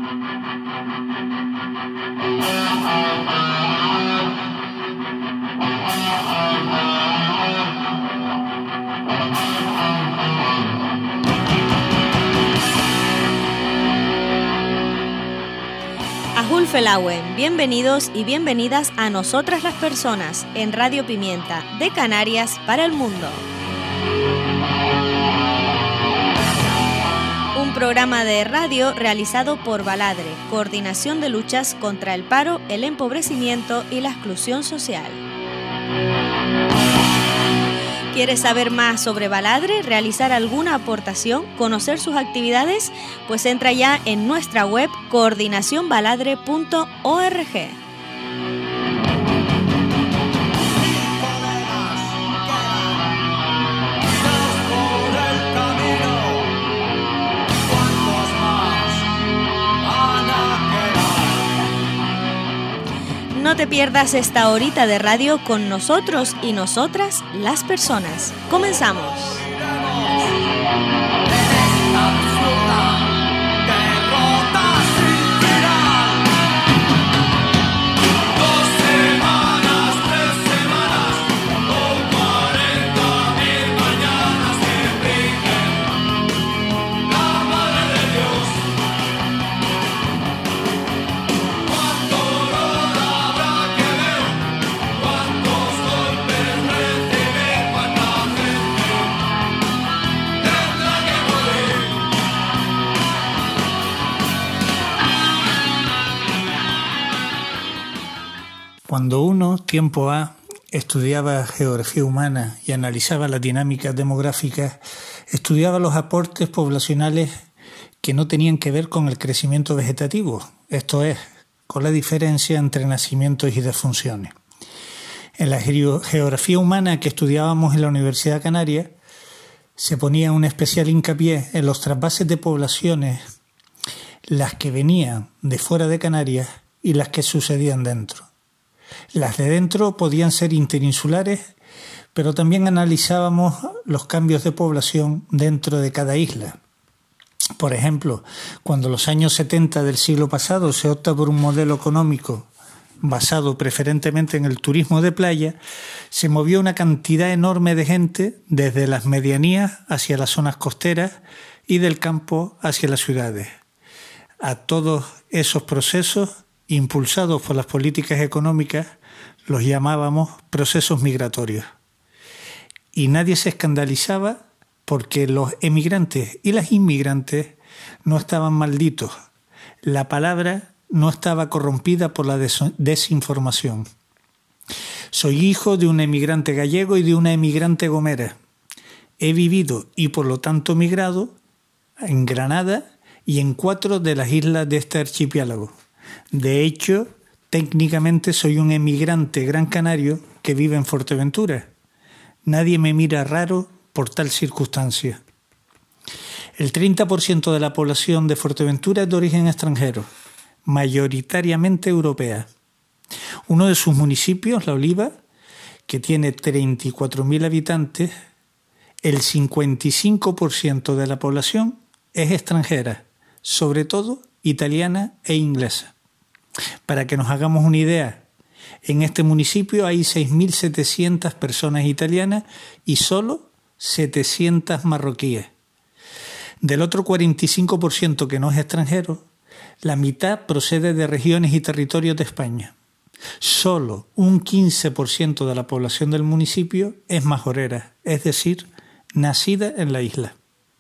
Felauen, bienvenidos y bienvenidas a Nosotras las Personas en Radio Pimienta, de Canarias para el mundo. Un programa de radio realizado por Baladre, Coordinación de Luchas contra el Paro, el Empobrecimiento y la Exclusión Social. ¿Quieres saber más sobre Baladre, realizar alguna aportación, conocer sus actividades? Pues entra ya en nuestra web coordinacionbaladre.org. No te pierdas esta horita de radio con nosotros y nosotras, las personas. ¡Comenzamos! Cuando uno, tiempo A, estudiaba geografía humana y analizaba las dinámicas demográficas, estudiaba los aportes poblacionales que no tenían que ver con el crecimiento vegetativo, esto es, con la diferencia entre nacimientos y defunciones. En la geografía humana que estudiábamos en la Universidad Canaria, se ponía un especial hincapié en los trasvases de poblaciones, las que venían de fuera de Canarias y las que sucedían dentro. Las de dentro podían ser interinsulares, pero también analizábamos los cambios de población dentro de cada isla. Por ejemplo, cuando en los años 70 del siglo pasado se opta por un modelo económico basado preferentemente en el turismo de playa, se movió una cantidad enorme de gente desde las medianías hacia las zonas costeras y del campo hacia las ciudades. A todos esos procesos, impulsados por las políticas económicas, los llamábamos procesos migratorios. Y nadie se escandalizaba porque los emigrantes y las inmigrantes no estaban malditos. La palabra no estaba corrompida por la desinformación. Soy hijo de un emigrante gallego y de una emigrante gomera. He vivido y por lo tanto migrado en Granada y en 4 de las islas de este archipiélago. De hecho, técnicamente soy un emigrante gran canario que vive en Fuerteventura. Nadie me mira raro por tal circunstancia. El 30% de la población de Fuerteventura es de origen extranjero, mayoritariamente europea. Uno de sus municipios, La Oliva, que tiene 34.000 habitantes, el 55% de la población es extranjera, sobre todo italiana e inglesa. Para que nos hagamos una idea, en este municipio hay 6.700 personas italianas y solo 700 marroquíes. Del otro 45% que no es extranjero, la mitad procede de regiones y territorios de España. Solo un 15% de la población del municipio es majorera, es decir, nacida en la isla.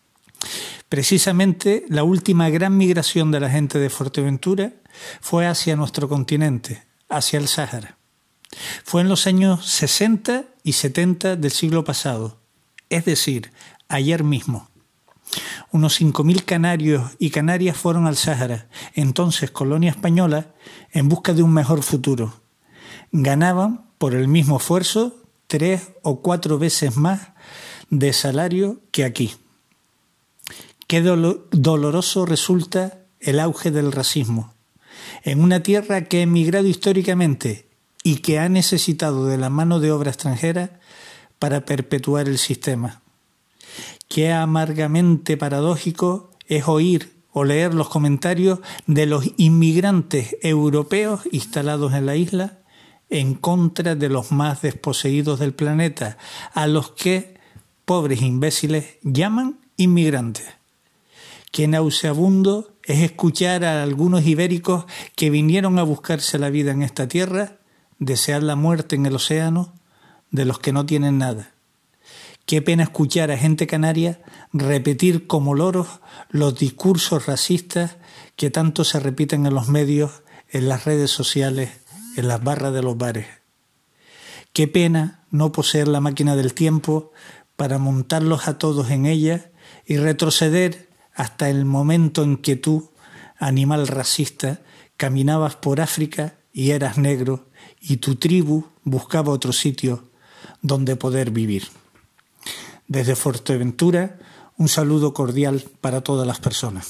Precisamente la última gran migración de la gente de Fuerteventura fue hacia nuestro continente, hacia el Sáhara. Fue en los años 60 y 70 del siglo pasado, es decir, ayer mismo. Unos 5.000 canarios y canarias fueron al Sáhara, entonces colonia española, en busca de un mejor futuro. Ganaban, por el mismo esfuerzo, 3 o 4 veces más de salario que aquí. Qué doloroso resulta el auge del racismo. En una tierra que ha emigrado históricamente y que ha necesitado de la mano de obra extranjera para perpetuar el sistema. Qué amargamente paradójico es oír o leer los comentarios de los inmigrantes europeos instalados en la isla en contra de los más desposeídos del planeta, a los que, pobres imbéciles, llaman inmigrantes. Qué nauseabundo es escuchar a algunos ibéricos que vinieron a buscarse la vida en esta tierra, desear la muerte en el océano de los que no tienen nada. Qué pena escuchar a gente canaria repetir como loros los discursos racistas que tanto se repiten en los medios, en las redes sociales, en las barras de los bares. Qué pena no poseer la máquina del tiempo para montarlos a todos en ella y retroceder hasta el momento en que tú, animal racista, caminabas por África y eras negro y tu tribu buscaba otro sitio donde poder vivir. Desde Fuerteventura, un saludo cordial para todas las personas.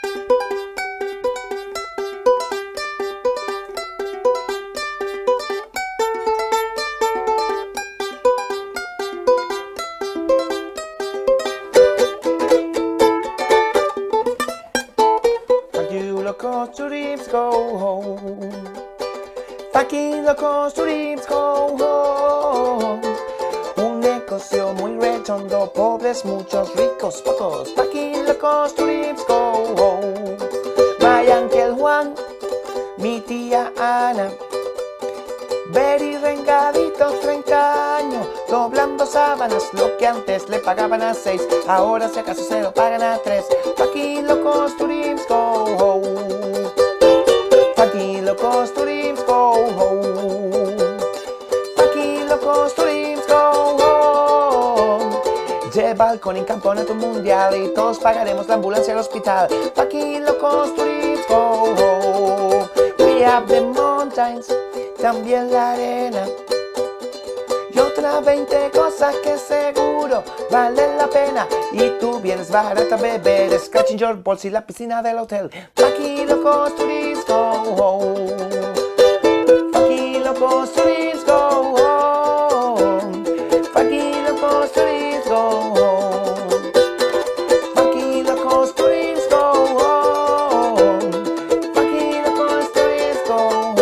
Aquí locos dreams go home. Un negocio muy redondo, pobres muchos, ricos pocos. Aquí locos dreams go home. Vayan que el Juan, mi tía Ana, Betty Rengadito, 30 años, doblando sábanas. Lo que antes le pagaban a 6, ahora si acaso se lo pagan a 3. Aquí locos dreams go home. Aquí locos dreams go home. Aquí locos dreams go home. Lleva alcohol en campeonato mundial y todos pagaremos la ambulancia al hospital. Aquí locos dreams go home. We have the mountains, también la arena. Y otras 20 cosas que seguro valen la pena. Y tú vienes barata a beber, scratching your balls y la piscina del hotel. Aquí locos dreams go home. Aquí locos dreams go home. Aquí locos dreams go home. Aquí locos dreams go home. Aquí locos dreams go home.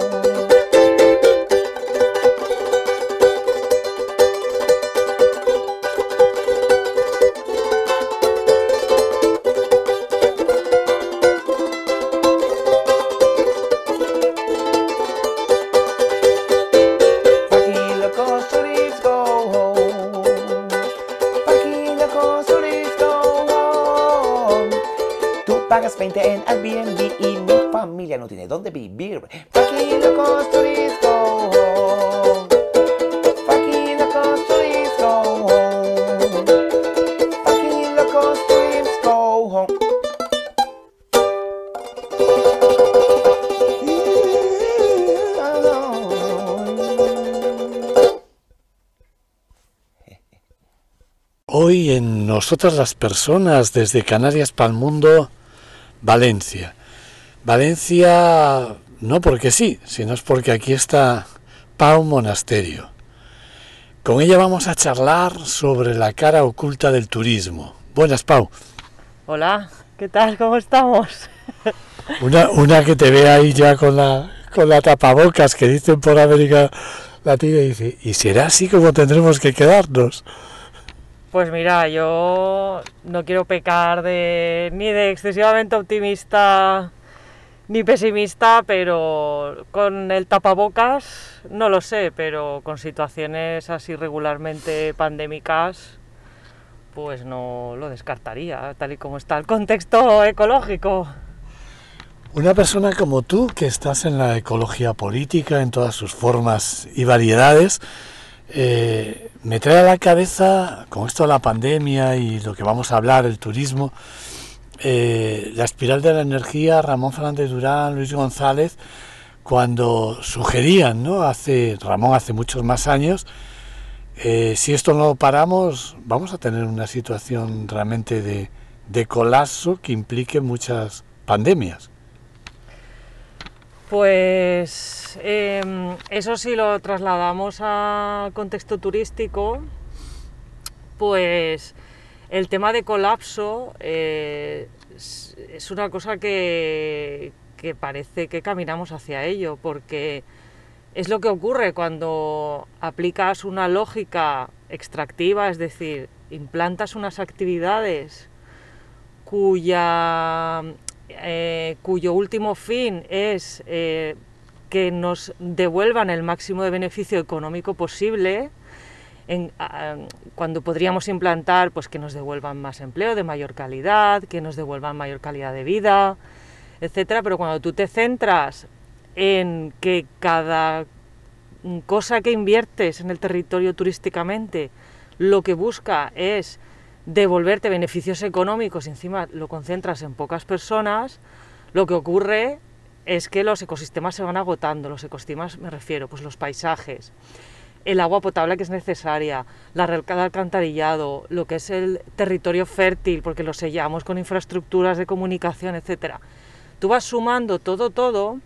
Pagas 20 en Airbnb y mi familia no tiene dónde vivir. Aquí locos dreams go home. Aquí locos dreams go home. Aquí locos dreams go home. Hoy en Nosotras las Personas, desde Canarias para el Mundo, Valencia. Valencia no porque sí, sino es porque aquí está Pau Monasterio. Con ella vamos a charlar sobre la cara oculta del turismo. Buenas, Pau. Hola, ¿qué tal? ¿Cómo estamos? Una que te ve ahí ya con la tapabocas que dicen por América Latina y dice, ¿y será así como tendremos que quedarnos? Pues mira, yo no quiero pecar ni de excesivamente optimista ni pesimista, pero con el tapabocas no lo sé, pero con situaciones así regularmente pandémicas, pues no lo descartaría, tal y como está el contexto ecológico. Una persona como tú, que estás en la ecología política en todas sus formas y variedades, me trae a la cabeza, con esto de la pandemia y lo que vamos a hablar, el turismo, la espiral de la energía, Ramón Fernández Durán, Luis González, cuando sugerían, ¿no? Ramón hace muchos más años, si esto no lo paramos, vamos a tener una situación realmente de colapso que implique muchas pandemias. Pues eso si lo trasladamos a contexto turístico, pues el tema de colapso es una cosa que parece que caminamos hacia ello, porque es lo que ocurre cuando aplicas una lógica extractiva, es decir, implantas unas actividades cuyo último fin es que nos devuelvan el máximo de beneficio económico posible, cuando podríamos implantar pues, que nos devuelvan más empleo de mayor calidad, que nos devuelvan mayor calidad de vida, etcétera. Pero cuando tú te centras en que cada cosa que inviertes en el territorio turísticamente lo que busca es devolverte beneficios económicos y encima lo concentras en pocas personas, lo que ocurre es que los ecosistemas se van agotando. Los ecosistemas me refiero, pues los paisajes, el agua potable que es necesaria, la red de alcantarillado, lo que es el territorio fértil, porque lo sellamos con infraestructuras de comunicación, etcétera. Tú vas sumando todo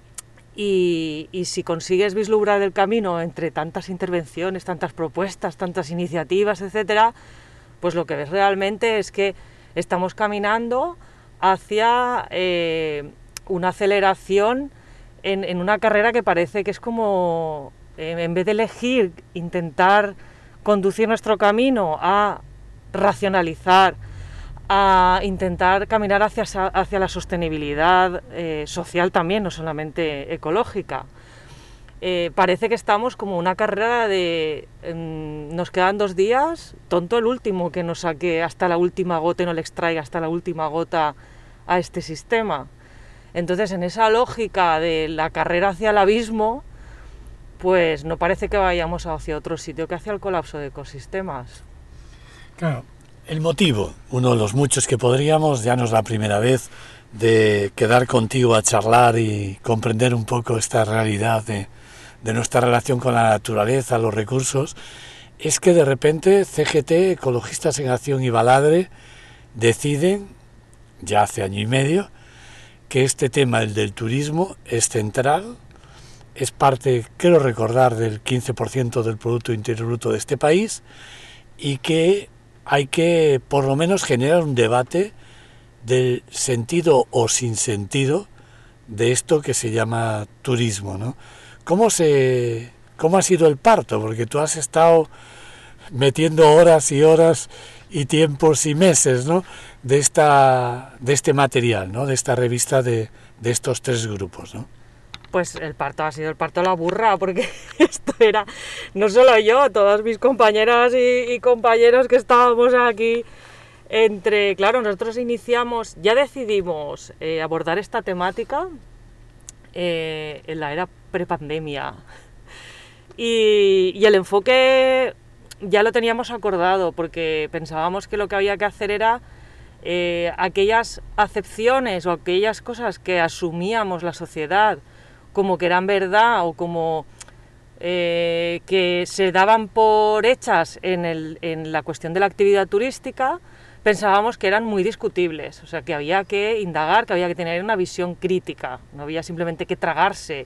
y si consigues vislumbrar el camino entre tantas intervenciones, tantas propuestas, tantas iniciativas, etcétera, pues lo que ves realmente es que estamos caminando hacia una aceleración en una carrera que parece que es como, en vez de elegir, intentar conducir nuestro camino a racionalizar, a intentar caminar hacia la sostenibilidad social también, no solamente ecológica. Parece que estamos como una carrera de nos quedan 2 días, tonto el último que nos saque hasta la última gota y no le extraiga hasta la última gota a este sistema. Entonces, en esa lógica de la carrera hacia el abismo, pues no parece que vayamos hacia otro sitio que hacia el colapso de ecosistemas. Claro, el motivo, uno de los muchos que podríamos, ya no es la primera vez, de quedar contigo a charlar y comprender un poco esta realidad de nuestra relación con la naturaleza, los recursos, es que de repente CGT, Ecologistas en Acción y Baladre, deciden, ya hace 1 año y medio, que este tema, el del turismo, es central, es parte, quiero recordar, del 15% del Producto Interior Bruto de este país, y que hay que, por lo menos, generar un debate del sentido o sin sentido de esto que se llama turismo, ¿no? ¿Cómo ha sido el parto? Porque tú has estado metiendo horas y horas y tiempos y meses, ¿no?, de este material, ¿no?, de esta revista de estos 3 grupos, ¿no? Pues el parto ha sido el parto de la burra, porque esto era no solo yo, todas mis compañeras y compañeros que estábamos aquí. Claro, nosotros ya decidimos abordar esta temática en la era prepandemia. Y el enfoque ya lo teníamos acordado, porque pensábamos que lo que había que hacer era aquellas acepciones o aquellas cosas que asumíamos la sociedad como que eran verdad o como que se daban por hechas en la cuestión de la actividad turística, pensábamos que eran muy discutibles, o sea, que había que indagar, que había que tener una visión crítica, no había simplemente que tragarse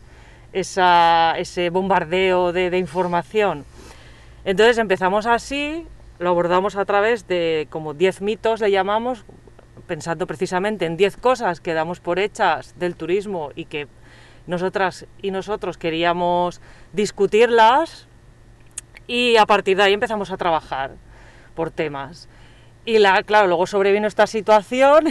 ese bombardeo de información. Entonces empezamos así, lo abordamos a través de como 10 mitos, le llamamos, pensando precisamente en 10 cosas que damos por hechas del turismo y que nosotras y nosotros queríamos discutirlas, y a partir de ahí empezamos a trabajar por temas. Y claro, luego sobrevino esta situación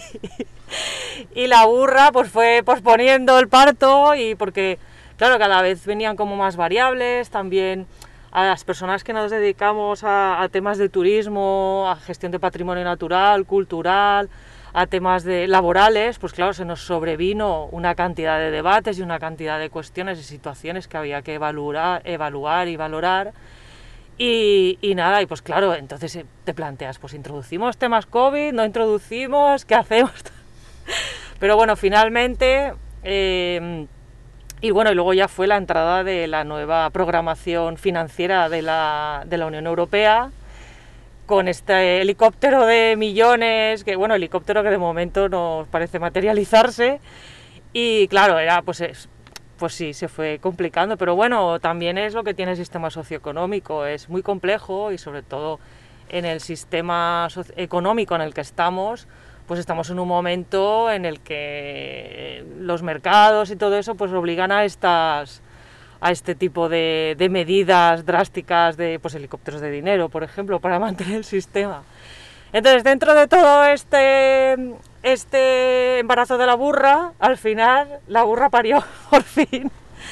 y la burra pues fue posponiendo el parto, y porque claro, cada vez venían como más variables, también a las personas que nos dedicamos a temas de turismo, a gestión de patrimonio natural, cultural, a temas laborales, pues claro, se nos sobrevino una cantidad de debates y una cantidad de cuestiones y situaciones que había que evaluar y valorar. Y nada, y pues claro, entonces te planteas, pues introducimos temas COVID, no introducimos, ¿qué hacemos? Pero bueno, finalmente, y luego ya fue la entrada de la nueva programación financiera de la Unión Europea, con este helicóptero de millones, helicóptero que de momento no parece materializarse, y claro, pues sí, se fue complicando, pero bueno, también es lo que tiene el sistema socioeconómico, es muy complejo, y sobre todo en el sistema económico en el que estamos, pues estamos en un momento en el que los mercados y todo eso pues obligan a este tipo de medidas drásticas de pues helicópteros de dinero, por ejemplo, para mantener el sistema. Entonces, dentro de todo este embarazo de la burra, al final la burra parió por fin.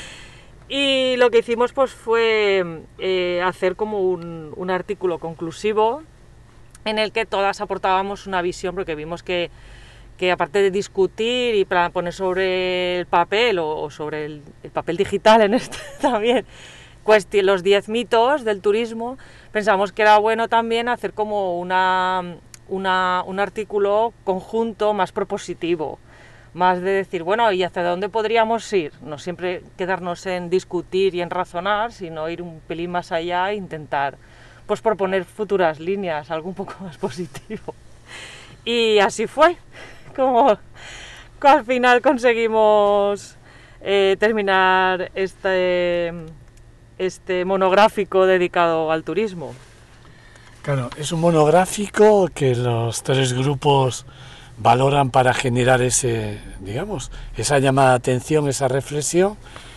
Y lo que hicimos pues fue hacer como un artículo conclusivo en el que todas aportábamos una visión, porque vimos que aparte de discutir y para poner sobre el papel o sobre el papel digital en este también, los 10 mitos del turismo, pensamos que era bueno también hacer como un artículo conjunto más propositivo, más de decir, bueno, ¿y hacia dónde podríamos ir? No siempre quedarnos en discutir y en razonar, sino ir un pelín más allá e intentar pues proponer futuras líneas, algo un poco más positivo. Y así fue, como al final conseguimos terminar este monográfico dedicado al turismo. Claro, es un monográfico que los 3 grupos valoran para generar esa llamada de atención, esa reflexión,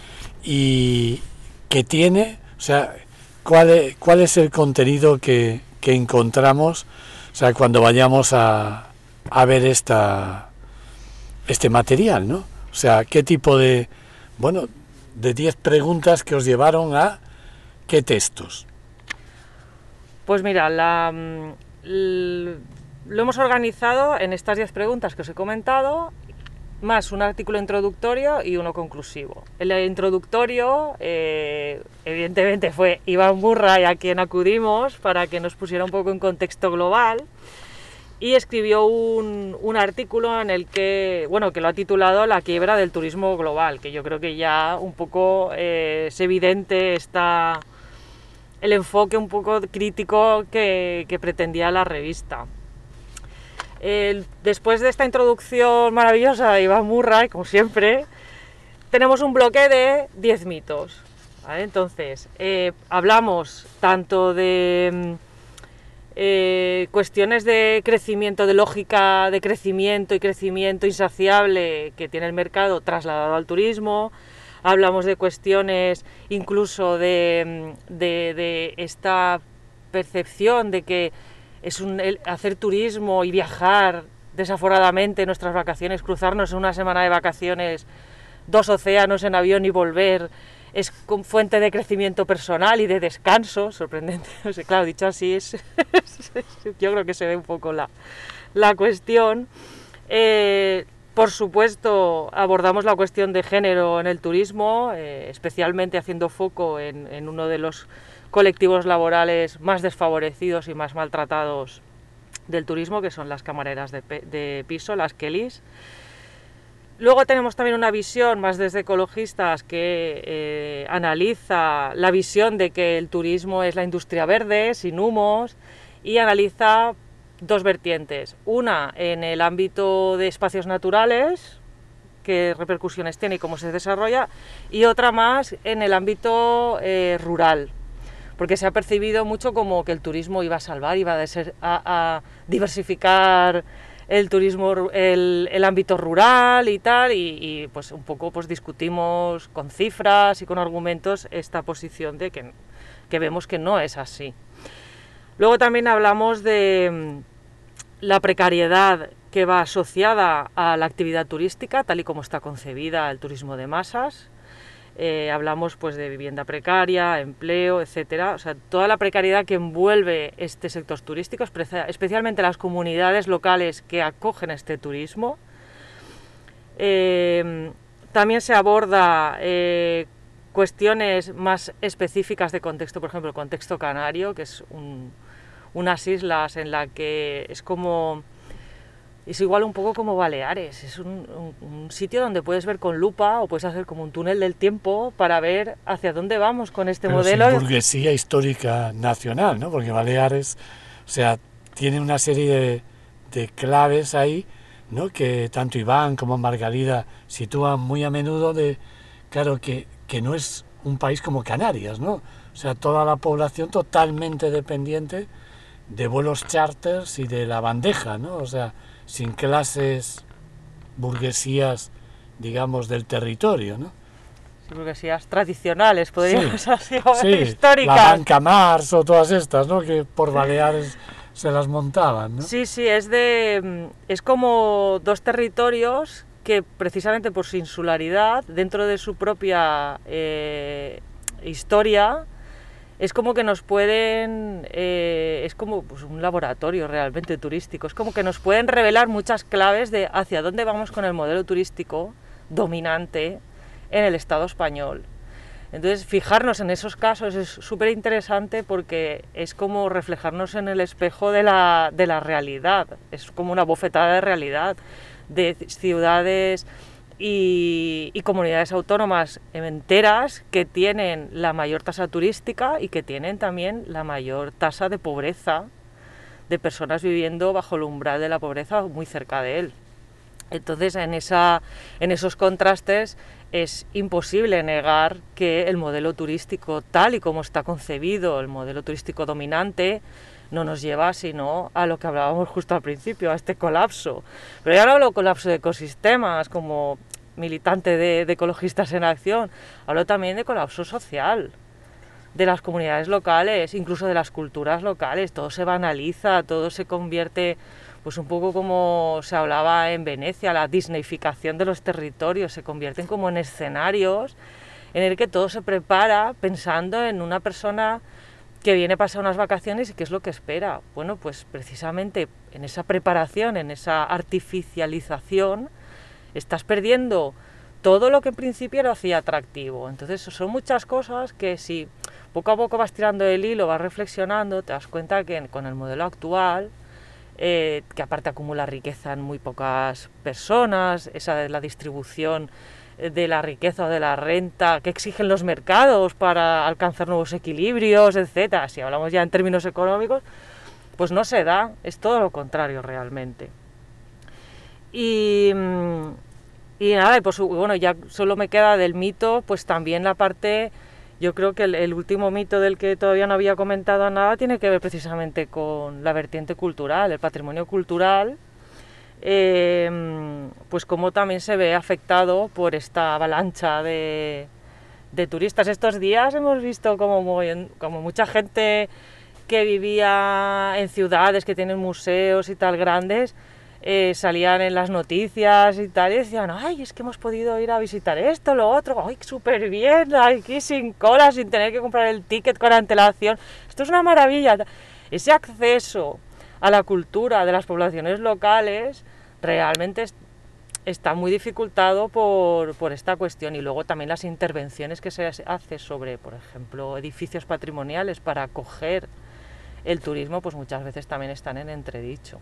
y que tiene, o sea, cuál es el contenido que encontramos, o sea, cuando vayamos a ver este material, ¿no? O sea, qué tipo de 10 preguntas que os llevaron a qué textos. Pues mira, lo hemos organizado en estas 10 preguntas que os he comentado, más un artículo introductorio y uno conclusivo. El introductorio, evidentemente, fue Iván Murray, a quien acudimos para que nos pusiera un poco en contexto global, y escribió un artículo en el que lo ha titulado La quiebra del turismo global, que yo creo que ya un poco es evidente el enfoque un poco crítico que pretendía la revista. Después de esta introducción maravillosa de Iván Murray, como siempre, tenemos un bloque de 10 mitos, ¿vale? Entonces, hablamos tanto de cuestiones de crecimiento, de lógica de crecimiento y crecimiento insaciable que tiene el mercado trasladado al turismo. Hablamos de cuestiones incluso de esta percepción de que hacer turismo y viajar desaforadamente en nuestras vacaciones, cruzarnos en una semana de vacaciones 2 océanos en avión y volver, es fuente de crecimiento personal y de descanso, sorprendente. O sea, claro, dicho así, yo creo que se ve un poco la cuestión. Por supuesto, abordamos la cuestión de género en el turismo, especialmente haciendo foco en uno de los colectivos laborales más desfavorecidos y más maltratados del turismo, que son las camareras de piso, las Kellys. Luego tenemos también una visión más desde ecologistas que analiza la visión de que el turismo es la industria verde, sin humos, y analiza 2 vertientes. Una en el ámbito de espacios naturales, qué repercusiones tiene y cómo se desarrolla, y otra más en el ámbito rural, porque se ha percibido mucho como que el turismo iba a salvar, iba a diversificar el turismo, el ámbito rural y tal, y pues un poco pues discutimos con cifras y con argumentos esta posición de que vemos que no es así. Luego también hablamos de la precariedad que va asociada a la actividad turística, tal y como está concebida el turismo de masas. Hablamos pues de vivienda precaria, empleo, etcétera, o sea, toda la precariedad que envuelve este sector turístico, especialmente las comunidades locales que acogen este turismo. También se aborda cuestiones más específicas de contexto, por ejemplo, el contexto canario, que es unas islas en la que es igual un poco como Baleares, es un sitio donde puedes ver con lupa o puedes hacer como un túnel del tiempo para ver hacia dónde vamos con este modelo. Sin burguesía histórica nacional, ¿no? Porque Baleares, o sea, tiene una serie de claves ahí, ¿no? Que tanto Iván como Margarida sitúan muy a menudo claro, que no es un país como Canarias, ¿no? O sea, toda la población totalmente dependiente de vuelos charters y de la bandeja, ¿no? O sea, sin clases, burguesías, digamos, del territorio, ¿no? Sí, burguesías tradicionales, podríamos así, sí, históricas. La Banca Mars o todas estas, ¿no? Que por Baleares se las montaban, ¿no? Sí, es como dos territorios que precisamente por su insularidad, dentro de su propia historia, es como que nos pueden, es como pues, un laboratorio realmente turístico, es como que nos pueden revelar muchas claves de hacia dónde vamos con el modelo turístico dominante en el Estado español. Entonces, fijarnos en esos casos es súper interesante porque es como reflejarnos en el espejo de la realidad, es como una bofetada de realidad de ciudades y comunidades autónomas enteras que tienen la mayor tasa turística y que tienen también la mayor tasa de pobreza, de personas viviendo bajo el umbral de la pobreza muy cerca de él. Entonces, en esos contrastes es imposible negar que el modelo turístico tal y como está concebido, el modelo turístico dominante, no nos lleva sino a lo que hablábamos justo al principio, a este colapso. Pero ya no hablo de colapso de ecosistemas como militante de Ecologistas en Acción, hablo también de colapso social, de las comunidades locales, incluso de las culturas locales. Todo se banaliza, todo se convierte, pues un poco como se hablaba en Venecia, la disneyficación de los territorios, se convierten como en escenarios en el que todo se prepara pensando en una persona que viene a pasar unas vacaciones y qué es lo que espera. Bueno, pues precisamente en esa preparación, en esa artificialización, estás perdiendo todo lo que en principio lo hacía atractivo. Entonces son muchas cosas que si poco a poco vas tirando el hilo, vas reflexionando, te das cuenta que con el modelo actual, que aparte acumula riqueza en muy pocas personas, esa de la distribución de la riqueza o de la renta que exigen los mercados para alcanzar nuevos equilibrios, etcétera. Si hablamos ya en términos económicos, pues no se da, es todo lo contrario realmente. Y nada, pues bueno, ya solo me queda del mito, pues también la parte, yo creo que el último mito del que todavía no había comentado nada tiene que ver precisamente con la vertiente cultural, el patrimonio cultural, pues como también se ve afectado por esta avalancha de turistas. Estos días hemos visto como mucha gente que vivía en ciudades que tienen museos y tal grandes, salían en las noticias y tal, y decían, ay, es que hemos podido ir a visitar esto, lo otro, ay, súper bien, aquí sin cola, sin tener que comprar el ticket con antelación, esto es una maravilla. Ese acceso a la cultura de las poblaciones locales realmente está muy dificultado por esta cuestión, y luego también las intervenciones que se hace sobre, por ejemplo, edificios patrimoniales para acoger el turismo, pues muchas veces también están en entredicho.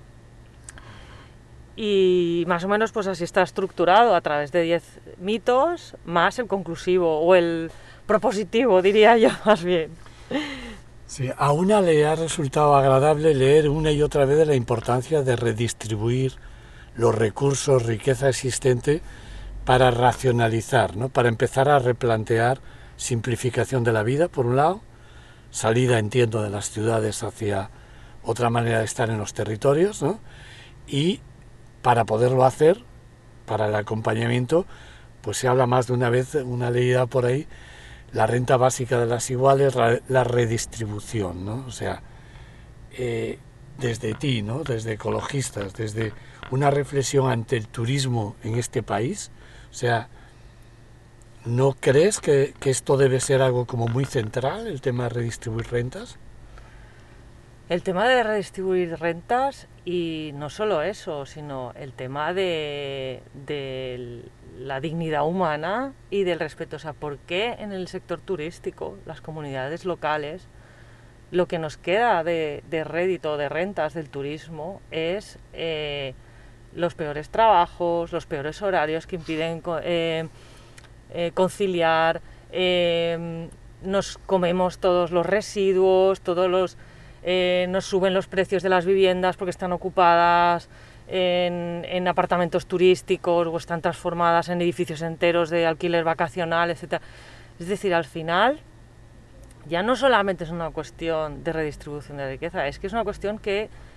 Y más o menos pues así está estructurado a través de 10 mitos, más el conclusivo o el propositivo, diría yo más bien. Sí, a una le ha resultado agradable leer una y otra vez de la importancia de redistribuir los recursos, riqueza existente, para racionalizar, ¿no? Para empezar a replantear simplificación de la vida, por un lado, salida, entiendo, de las ciudades hacia otra manera de estar en los territorios, ¿no? Y para poderlo hacer, para el acompañamiento, pues se habla más de una vez, una leída por ahí, la renta básica de las iguales, la redistribución, ¿no? O sea, desde ti, ¿no? Desde Ecologistas, desde una reflexión ante el turismo en este país, o sea, ¿no crees que esto debe ser algo como muy central, el tema de redistribuir rentas? El tema de redistribuir rentas, y no solo eso, sino el tema de la dignidad humana y del respeto. O sea, ¿por qué en el sector turístico, las comunidades locales, lo que nos queda de rédito, de rentas del turismo, es los peores trabajos, los peores horarios que impiden conciliar, nos comemos todos los residuos, nos suben los precios de las viviendas porque están ocupadas en apartamentos turísticos o están transformadas en edificios enteros de alquiler vacacional, etc. Es decir, al final ya no solamente es una cuestión de redistribución de riqueza, es que es una cuestión que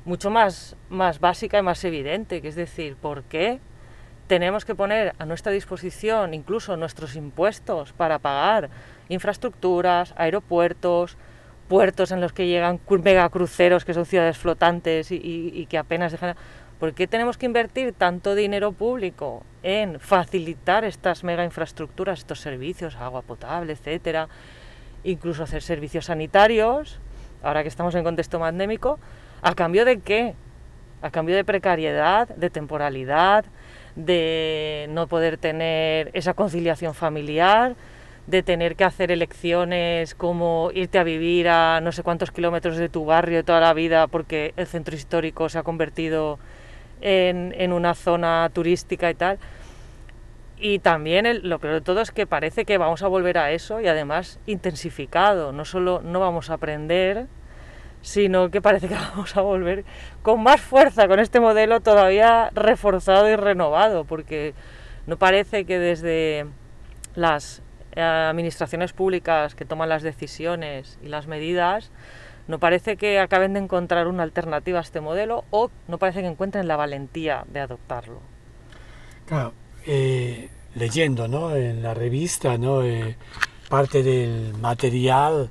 mucho más básica y más evidente, que es decir, ¿por qué tenemos que poner a nuestra disposición incluso nuestros impuestos para pagar infraestructuras, aeropuertos, puertos en los que llegan megacruceros que son ciudades flotantes y que apenas dejan... ¿Por qué tenemos que invertir tanto dinero público en facilitar estas mega infraestructuras, estos servicios, agua potable, etcétera, incluso hacer servicios sanitarios, ahora que estamos en contexto pandémico, ¿a cambio de qué? A cambio de precariedad, de temporalidad, de no poder tener esa conciliación familiar, de tener que hacer elecciones como irte a vivir a no sé cuántos kilómetros de tu barrio toda la vida porque el centro histórico se ha convertido en una zona turística y tal. Y también lo peor de todo es que parece que vamos a volver a eso y además intensificado. No solo no vamos a aprender, sino que parece que vamos a volver con más fuerza con este modelo todavía reforzado y renovado, porque no parece que desde las administraciones públicas que toman las decisiones y las medidas, no parece que acaben de encontrar una alternativa a este modelo o no parece que encuentren la valentía de adoptarlo. Claro, leyendo, ¿no?, en la revista, ¿no?, parte del material,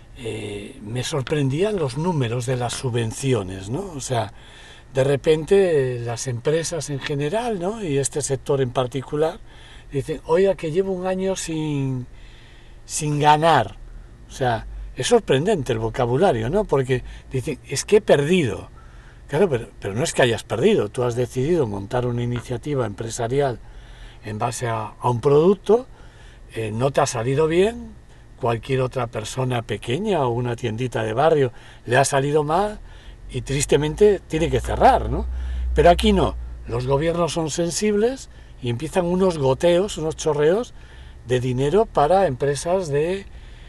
me sorprendían los números de las subvenciones, ¿no? O sea, de repente las empresas en general, ¿no?, y este sector en particular, dicen, oiga, que llevo un año sin ganar. O sea, es sorprendente el vocabulario, ¿no? Porque dicen, es que he perdido. Claro, pero no es que hayas perdido. Tú has decidido montar una iniciativa empresarial en base a un producto, no te ha salido bien, cualquier otra persona pequeña o una tiendita de barrio le ha salido mal y tristemente tiene que cerrar, ¿no? Pero aquí no. Los gobiernos son sensibles y empiezan unos goteos, unos chorreos de dinero para empresas de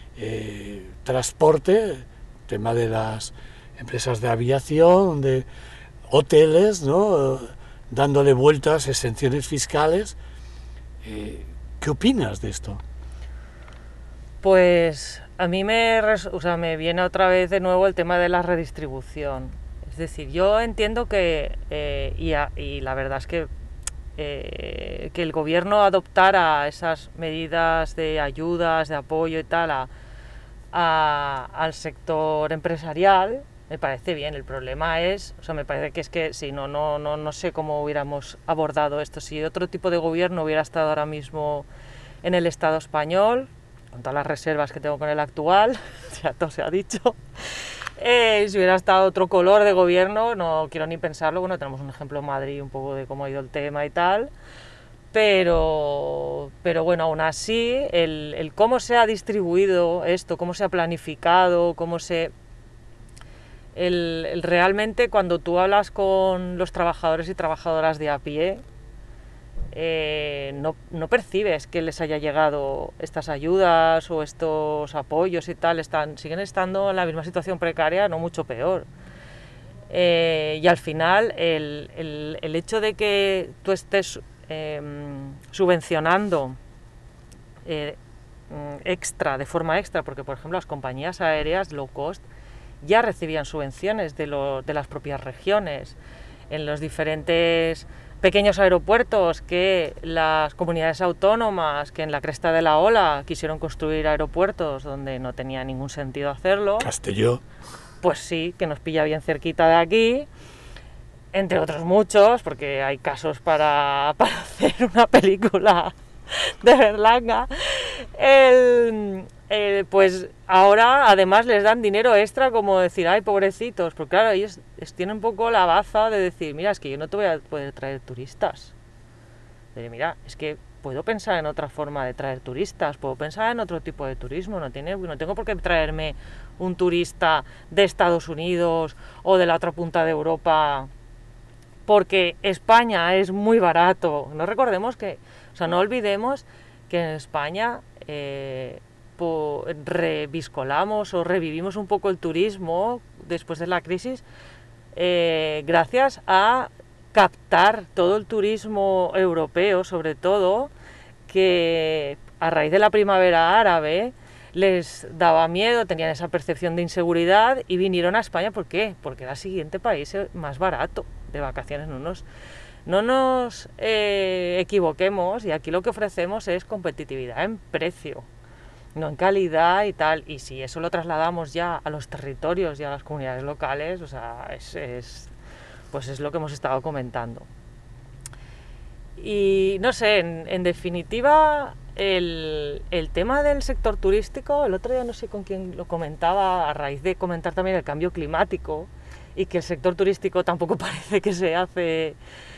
transporte, tema de las empresas de aviación, de hoteles, ¿no?, dándole vueltas, exenciones fiscales. ¿Qué opinas de esto? Pues a mí me viene otra vez de nuevo el tema de la redistribución. Es decir, yo entiendo que, y la verdad es que el gobierno adoptara esas medidas de ayudas, de apoyo y tal al sector empresarial, me parece bien. El problema es, me parece que es que si no sé cómo hubiéramos abordado esto. Si otro tipo de gobierno hubiera estado ahora mismo en el Estado español, con todas las reservas que tengo con el actual, ya todo se ha dicho, si hubiera estado otro color de gobierno, no quiero ni pensarlo. Bueno, tenemos un ejemplo en Madrid un poco de cómo ha ido el tema y tal, pero bueno, aún así, el cómo se ha distribuido esto, cómo se ha planificado, realmente cuando tú hablas con los trabajadores y trabajadoras de a pie, no percibes que les haya llegado estas ayudas o estos apoyos y tal. Siguen estando en la misma situación precaria, no mucho peor. Y al final el hecho de que tú estés subvencionando de forma extra, porque por ejemplo las compañías aéreas low cost ya recibían subvenciones de las propias regiones, en los diferentes pequeños aeropuertos que las comunidades autónomas, que en la cresta de la ola quisieron construir aeropuertos donde no tenía ningún sentido hacerlo. Castelló. Pues sí, que nos pilla bien cerquita de aquí, entre otros muchos, porque hay casos para hacer una película de Berlanga. Pues ahora además les dan dinero extra, como decir, ay, pobrecitos, porque claro, ellos tienen un poco la baza de decir, mira, es que yo no te voy a poder traer turistas. Mira, es que puedo pensar en otra forma de traer turistas, puedo pensar en otro tipo de turismo, no tengo por qué traerme un turista de Estados Unidos o de la otra punta de Europa, porque España es muy barato. No olvidemos que en España reviscolamos o revivimos un poco el turismo después de la crisis, gracias a captar todo el turismo europeo, sobre todo, que a raíz de la primavera árabe les daba miedo, tenían esa percepción de inseguridad y vinieron a España. ¿Por qué? Porque era el siguiente país más barato de vacaciones. No nos equivoquemos, y aquí lo que ofrecemos es competitividad en precio, no en calidad y tal. Y si eso lo trasladamos ya a los territorios y a las comunidades locales, o sea, pues es lo que hemos estado comentando. Y no sé, en definitiva, el tema del sector turístico, el otro día no sé con quién lo comentaba, a raíz de comentar también el cambio climático, y que el sector turístico tampoco parece que se hace,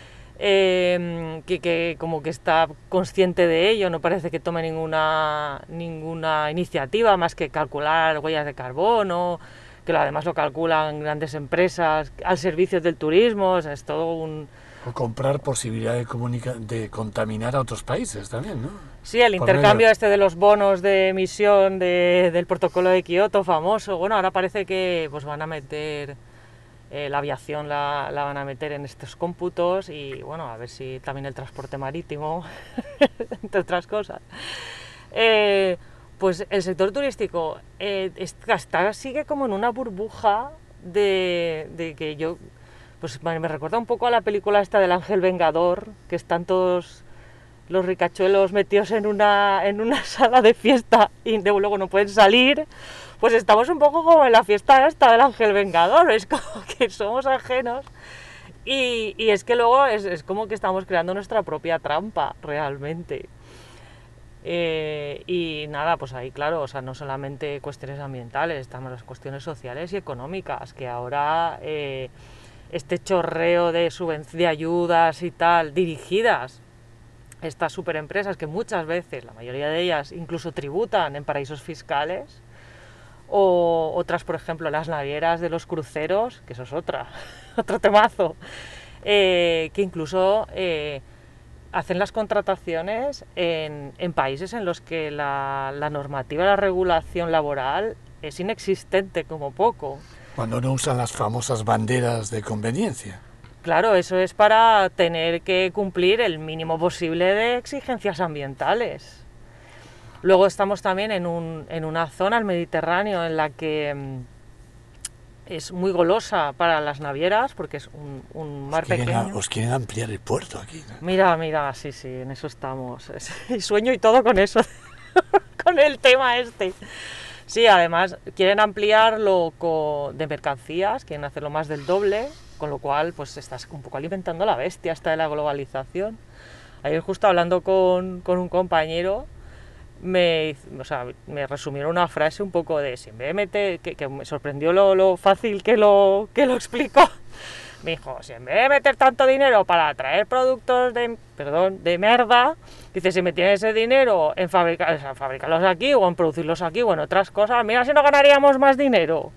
que como que está consciente de ello, no parece que tome ninguna iniciativa más que calcular huellas de carbono, que además lo calculan grandes empresas al servicio del turismo. O sea, es todo un... O comprar posibilidad de contaminar a otros países también, ¿no? Sí, el intercambio de los bonos de emisión del protocolo de Kioto famoso. Bueno, ahora parece que pues van a meter la aviación, la van a meter en estos cómputos, y bueno, a ver si también el transporte marítimo, entre otras cosas. Pues el sector turístico sigue como en una burbuja de que yo... Pues me recuerda un poco a la película esta del Ángel Vengador, que están todos los ricachuelos metidos en una sala de fiesta y luego no pueden salir. Pues estamos un poco como en la fiesta esta del Ángel Vengador, es como que somos ajenos, y es que luego es como que estamos creando nuestra propia trampa realmente. Y nada, pues ahí claro, o sea, no solamente cuestiones ambientales, estamos las cuestiones sociales y económicas, que ahora... este chorreo de ayudas y tal, dirigidas a estas superempresas que muchas veces, la mayoría de ellas, incluso tributan en paraísos fiscales, o otras, por ejemplo, las navieras de los cruceros, que eso es otro temazo, que incluso hacen las contrataciones en países en los que la normativa, la regulación laboral es inexistente como poco. Cuando no usan las famosas banderas de conveniencia. Claro, eso es para tener que cumplir el mínimo posible de exigencias ambientales. Luego estamos también en una zona, el Mediterráneo, en la que es muy golosa para las navieras, porque es un mar pequeño. Os quieren ampliar el puerto aquí, ¿no? Mira, sí, en eso estamos. Sueño y todo con eso, con el tema este. Sí, además quieren ampliarlo de mercancías, quieren hacerlo más del doble, con lo cual pues estás un poco alimentando la bestia esta de la globalización. Ayer justo hablando con un compañero, me resumieron una frase un poco de, si en vez de meter, que me sorprendió lo fácil que lo explicó. Me dijo, si en vez de meter tanto dinero para traer productos de merda, dice, si me tienes ese dinero en fabricarlos aquí o en producirlos aquí o en otras cosas, mira si no ganaríamos más dinero.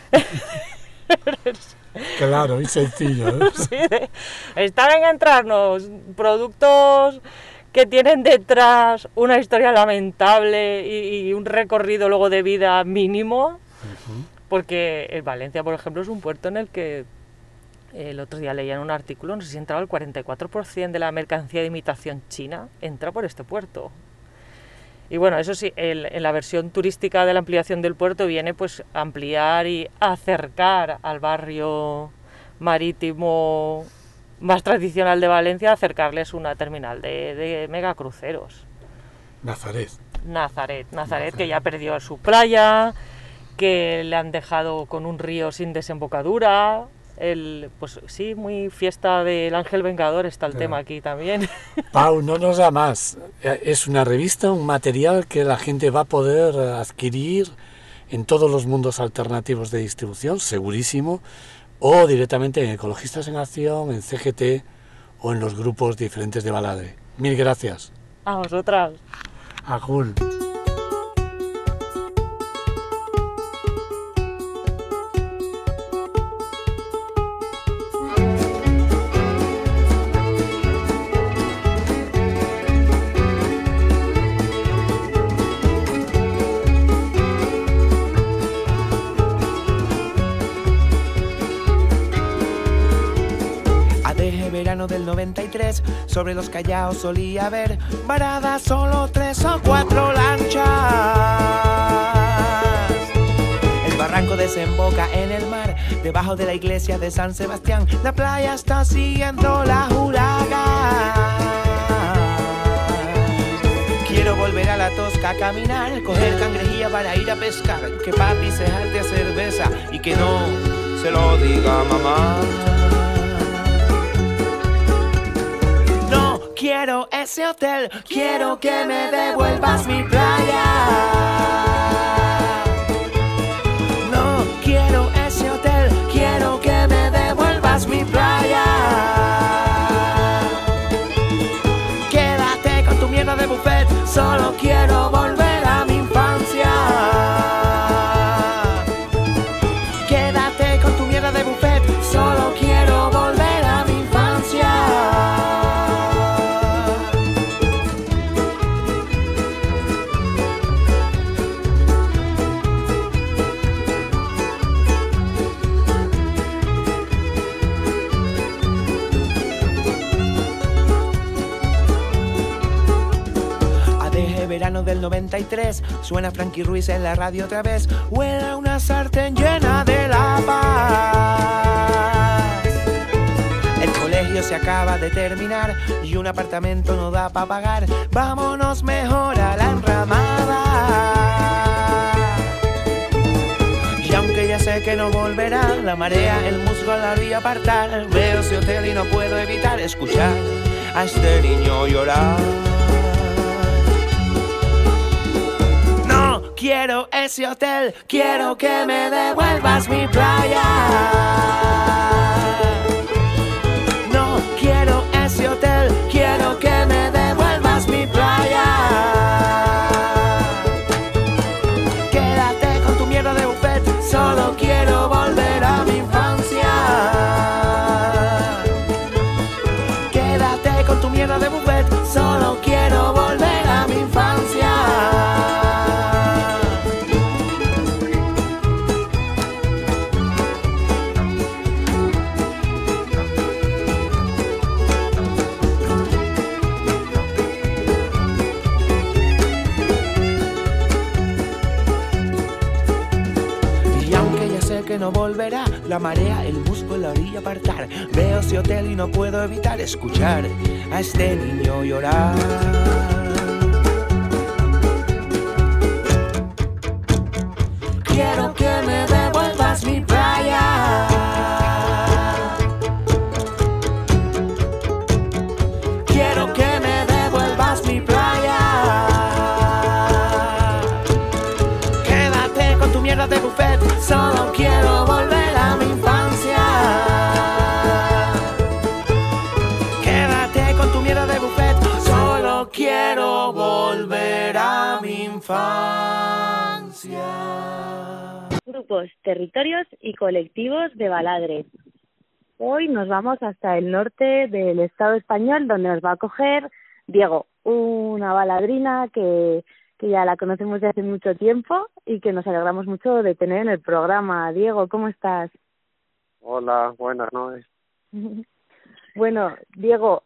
Claro, y sencillo, ¿eh? Sí, está bien entrarnos productos que tienen detrás una historia lamentable y un recorrido luego de vida mínimo, porque el Valencia, por ejemplo, es un puerto en el que el otro día leía en un artículo, no sé si entraba el 44% de la mercancía de imitación china, entra por este puerto. Y bueno, eso sí, en la versión turística de la ampliación del puerto viene pues ampliar y acercar al barrio marítimo más tradicional de Valencia, acercarles una terminal de megacruceros. Nazaret, que ya perdió su playa, que le han dejado con un río sin desembocadura. Pues sí, muy fiesta del Ángel Vengador está el tema aquí también. Pau, no nos da más. Es una revista, un material que la gente va a poder adquirir en todos los mundos alternativos de distribución, segurísimo, o directamente en Ecologistas en Acción, en CGT o en los grupos diferentes de Baladre. Mil gracias. A vosotras. Agur. Del 93 vez sobre los callaos solía haber varadas solo 3 o 4 lanchas. El barranco desemboca en el mar, debajo de la iglesia de San Sebastián. La playa está siguiendo la Juraga. Quiero volver a la Tosca a caminar, coger cangrejilla para ir a pescar, que papi se jarte a cerveza y que no se lo diga mamá. No quiero ese hotel, quiero que me devuelvas mi playa. No quiero ese hotel, quiero que me devuelvas mi playa. Quédate con tu mierda de buffet, solo quiero volver a mi infancia. Quédate con tu mierda de buffet, solo quiero volver a mi infancia. Verano del 93, suena Frankie Ruiz en la radio otra vez. Huele a una sartén llena de la paz. El colegio se acaba de terminar y un apartamento no da para pagar. Vámonos mejor a la enramada. Y aunque ya sé que no volverá, la marea, el musgo la vi apartar. Veo ese hotel y no puedo evitar escuchar a este niño llorar. Quiero ese hotel, quiero que me devuelvas mi playa. No quiero ese hotel, quiero que me devuelvas mi playa. Quédate con tu mierda de buffet, solo quiero volver a mi infancia. Quédate con tu mierda de buffet, solo quiero volver a mi infancia. Que no volverá, la marea, el musgo en la orilla apartar. Veo ese hotel y no puedo evitar escuchar a este niño llorar. Quiero que me devuelvas mi playa. Quiero que me devuelvas mi playa. Quédate con tu mierda de buffet, solo quiero volver a mi infancia. Quédate con tu mierda de buffet, solo quiero volver a mi infancia. Grupos, territorios y colectivos de Baladre. Hoy nos vamos hasta el norte del Estado español, donde nos va a acoger Diego, una baladrina que ya la conocemos de hace mucho tiempo y que nos alegramos mucho de tener en el programa. Diego, ¿cómo estás? Hola, buenas noches. Bueno, Diego,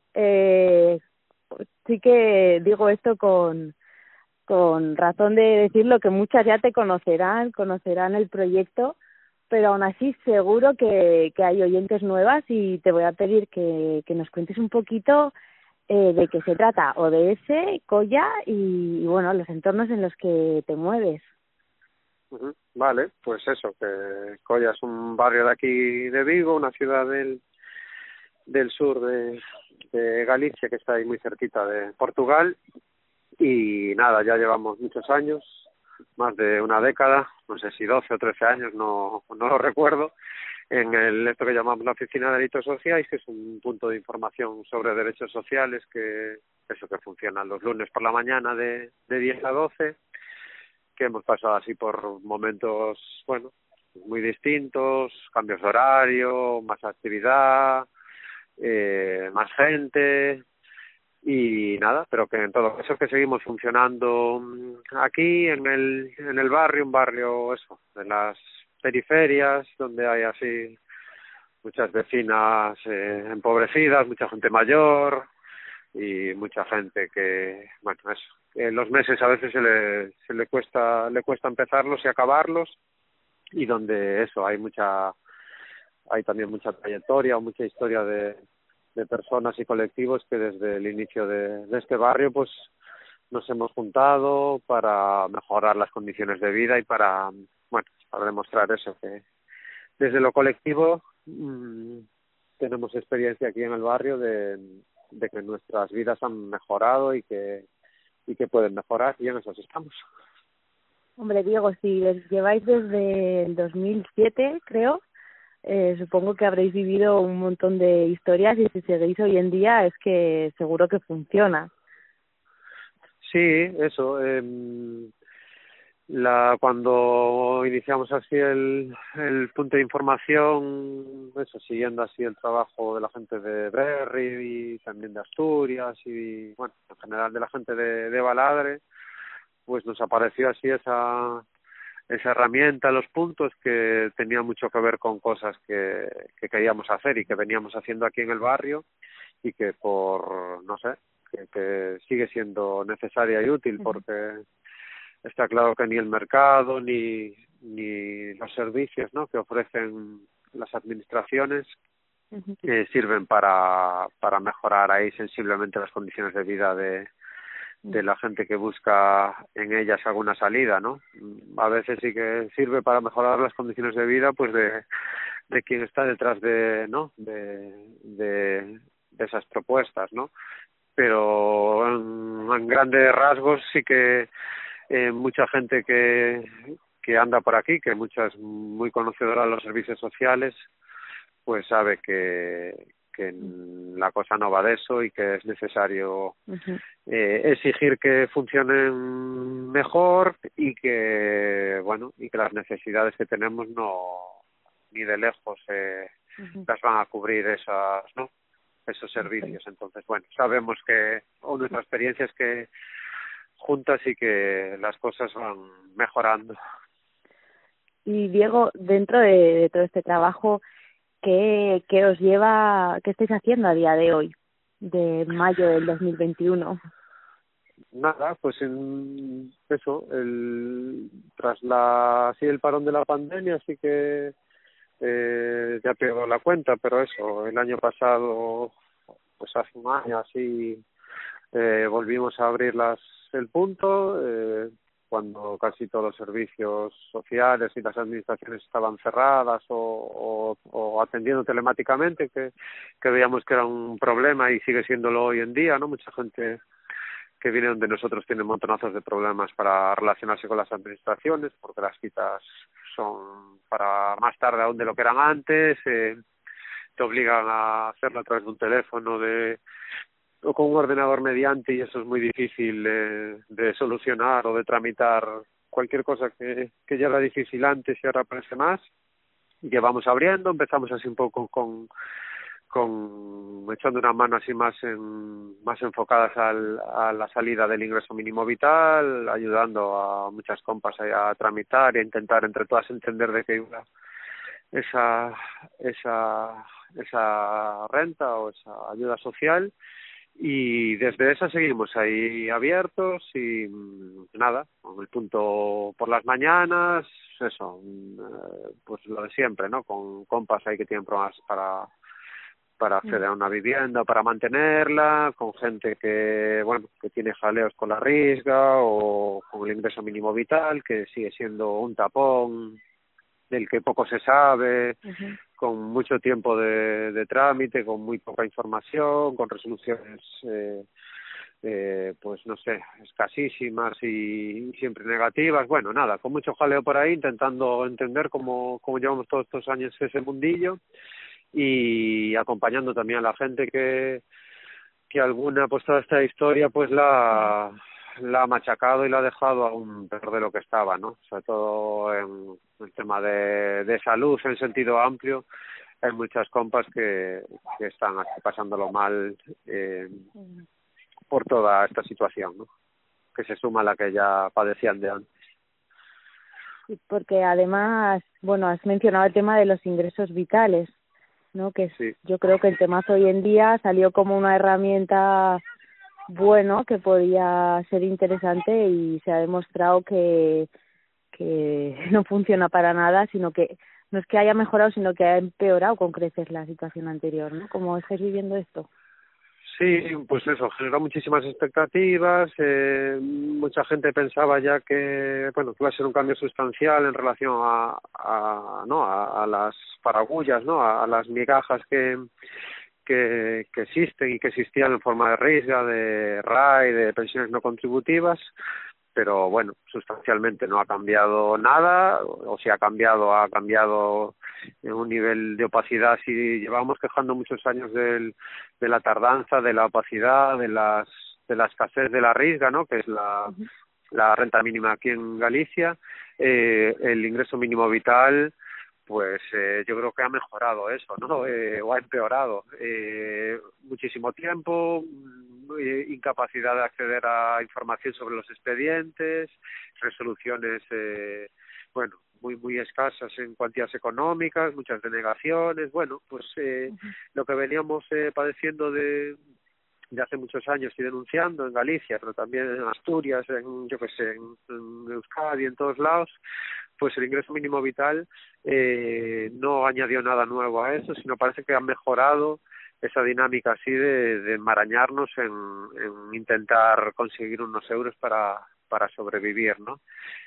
sí que digo esto con razón de decirlo, que muchas ya te conocerán el proyecto, pero aún así seguro que hay oyentes nuevas y te voy a pedir que nos cuentes un poquito de qué se trata, ODS, Colla y bueno, los entornos en los que te mueves. Vale, pues eso, que Colla es un barrio de aquí de Vigo, una ciudad del sur de Galicia, que está ahí muy cerquita de Portugal, y nada, ya llevamos muchos años, más de una década, no sé si 12 o 13 años, no lo recuerdo, en esto que llamamos la Oficina de Delitos Sociales, que es un punto de información sobre derechos sociales que funciona los lunes por la mañana de 10 a 12, que hemos pasado así por momentos, bueno, muy distintos, cambios de horario, más actividad, más gente y nada, pero que en todo caso que seguimos funcionando aquí en el barrio, un barrio eso, de las periferias, donde hay así muchas vecinas empobrecidas, mucha gente mayor, y mucha gente que, bueno, eso, los meses a veces se le cuesta empezarlos y acabarlos, y donde eso hay también mucha trayectoria o mucha historia de personas y colectivos que desde el inicio de este barrio pues nos hemos juntado para mejorar las condiciones de vida y para demostrar eso, que desde lo colectivo tenemos experiencia aquí en el barrio de que nuestras vidas han mejorado y que pueden mejorar, y en eso estamos. Hombre, Diego, si les lleváis desde el 2007, creo, supongo que habréis vivido un montón de historias, y si seguís hoy en día es que seguro que funciona. Sí, eso. Cuando iniciamos así el punto de información, eso, siguiendo así el trabajo de la gente de Berry y también de Asturias y, bueno, en general de la gente de Baladre, pues nos apareció así esa herramienta, los puntos, que tenía mucho que ver con cosas que queríamos hacer y que veníamos haciendo aquí en el barrio, y que que sigue siendo necesaria y útil, porque está claro que ni el mercado ni los servicios, ¿no?, que ofrecen las administraciones sirven para mejorar ahí sensiblemente las condiciones de vida de la gente que busca en ellas alguna salida, ¿no? A veces sí que sirve para mejorar las condiciones de vida, pues de quien está detrás de esas propuestas, ¿no? Pero en grandes rasgos sí que mucha gente que anda por aquí, que muchas muy conocedora de los servicios sociales, pues sabe que la cosa no va de eso y que es necesario exigir que funcionen mejor y que las necesidades que tenemos no ni de lejos las van a cubrir esos servicios. Entonces, bueno, sabemos nuestra experiencia es que juntas y que las cosas van mejorando. Y Diego, dentro de todo este trabajo, ¿qué os lleva, qué estáis haciendo a día de hoy, de mayo del 2021? Nada, pues tras el parón de la pandemia, sí que ya pierdo la cuenta, pero eso, el año pasado, pues hace un año así, volvimos a abrir el punto, cuando casi todos los servicios sociales y las administraciones estaban cerradas o atendiendo telemáticamente, que veíamos que era un problema y sigue siéndolo hoy en día, ¿no? Mucha gente que viene donde nosotros tiene montonazos de problemas para relacionarse con las administraciones, porque las citas son para más tarde aún de lo que eran antes, te obligan a hacerlo a través de un teléfono o con un ordenador mediante, y eso es muy difícil de solucionar o de tramitar. Cualquier cosa que ya era difícil antes y ahora parece más, y que vamos abriendo. Empezamos así un poco con echando una mano así más enfocadas a la salida del ingreso mínimo vital, ayudando a muchas compas a tramitar y a intentar entre todas entender de qué iba esa renta o esa ayuda social. Y desde esa seguimos ahí abiertos y nada, con el punto por las mañanas, eso, pues lo de siempre, ¿no? Con compas ahí que tienen problemas para acceder a una vivienda, para mantenerla, con gente que tiene jaleos con la risga o con el ingreso mínimo vital, que sigue siendo un tapón del que poco se sabe, con mucho tiempo de trámite, con muy poca información, con resoluciones pues no sé, escasísimas y siempre negativas. Bueno, nada, con mucho jaleo por ahí, intentando entender cómo llevamos todos estos años ese mundillo, y acompañando también a la gente que alguna, pues toda esta historia pues la ha machacado y la ha dejado aún peor de lo que estaba, ¿no? Sobre todo en el tema de salud en sentido amplio. Hay muchas compas que están pasándolo mal por toda esta situación, ¿no? Que se suma a la que ya padecían de antes. Porque además, has mencionado el tema de los ingresos vitales, ¿no? Que sí. Yo creo que el temazo hoy en día salió como una herramienta bueno, que podía ser interesante, y se ha demostrado que no funciona para nada, sino que no es que haya mejorado, sino que ha empeorado con creces la situación anterior, ¿no? ¿Cómo estáis viviendo esto? Sí, pues eso, generó muchísimas expectativas, mucha gente pensaba ya que, bueno, que iba a ser un cambio sustancial en relación a las paragullas, ¿no? A las migajas que existen y que existían en forma de risga, de RAI, de pensiones no contributivas, pero bueno, sustancialmente no ha cambiado nada, o si ha cambiado en un nivel de opacidad. Si llevamos quejando muchos años de la tardanza, de la opacidad, de la escasez de la risga, ¿no? Que es la renta mínima aquí en Galicia, el ingreso mínimo vital, pues yo creo que ha mejorado eso, ¿no? O ha empeorado. Muchísimo tiempo, incapacidad de acceder a información sobre los expedientes, resoluciones, bueno, muy escasas en cuantías económicas, muchas denegaciones. Bueno, pues lo que veníamos padeciendo de hace muchos años y denunciando en Galicia, pero también en Asturias, en Euskadi, en todos lados, pues el ingreso mínimo vital no añadió nada nuevo a eso, sino parece que ha mejorado esa dinámica así de enmarañarnos en intentar conseguir unos euros para sobrevivir, ¿no?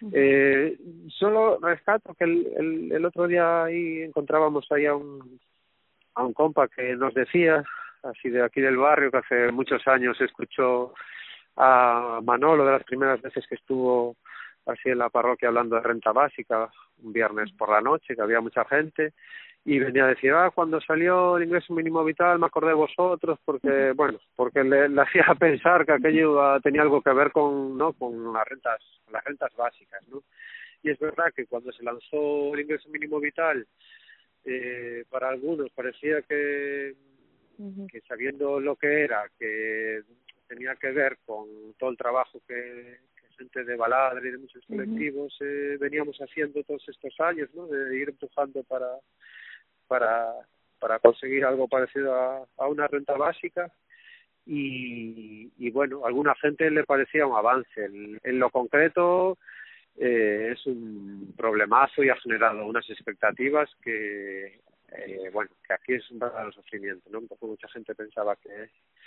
Solo rescato que el otro día ahí encontrábamos ahí a un compa que nos decía, así de aquí del barrio, que hace muchos años escuchó a Manolo de las primeras veces que estuvo así en la parroquia hablando de renta básica, un viernes por la noche, que había mucha gente, y venía a decir, cuando salió el ingreso mínimo vital me acordé de vosotros, porque le hacía pensar que aquello tenía algo que ver con las rentas básicas, ¿no? Y es verdad que cuando se lanzó el ingreso mínimo vital, para algunos parecía que sabiendo lo que era, que tenía que ver con todo el trabajo que gente de Baladre y de muchos colectivos veníamos haciendo todos estos años, ¿no? De ir empujando para conseguir algo parecido a una renta básica, y bueno, a alguna gente le parecía un avance. En lo concreto es un problemazo y ha generado unas expectativas que bueno, que aquí es un verdadero sufrimiento, ¿no? Porque mucha gente pensaba que